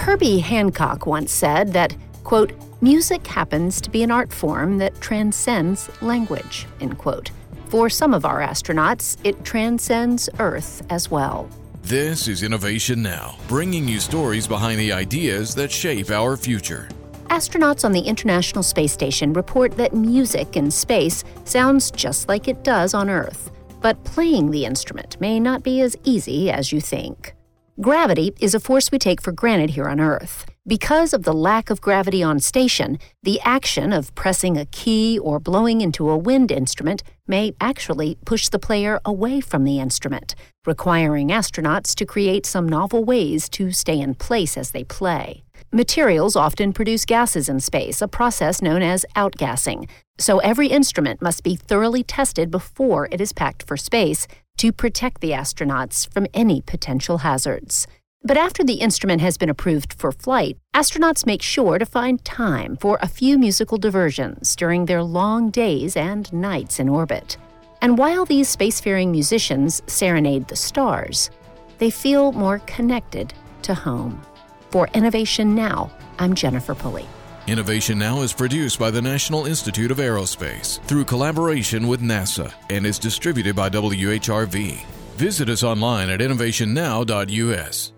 Herbie Hancock once said that, quote, "Music happens to be an art form that transcends language," end quote. For some of our astronauts, it transcends Earth as well. This is Innovation Now, bringing you stories behind the ideas that shape our future. Astronauts on the International Space Station report that music in space sounds just like it does on Earth, but playing the instrument may not be as easy as you think. Gravity is a force we take for granted here on Earth. Because of the lack of gravity on station, the action of pressing a key or blowing into a wind instrument may actually push the player away from the instrument, requiring astronauts to create some novel ways to stay in place as they play. Materials often produce gases in space, a process known as outgassing. So every instrument must be thoroughly tested before it is packed for space to protect the astronauts from any potential hazards. But after the instrument has been approved for flight, astronauts make sure to find time for a few musical diversions during their long days and nights in orbit. And while these spacefaring musicians serenade the stars, they feel more connected to home. For Innovation Now, I'm Jennifer Pulley. Innovation Now is produced by the National Institute of Aerospace through collaboration with NASA and is distributed by WHRV. Visit us online at innovationnow.us.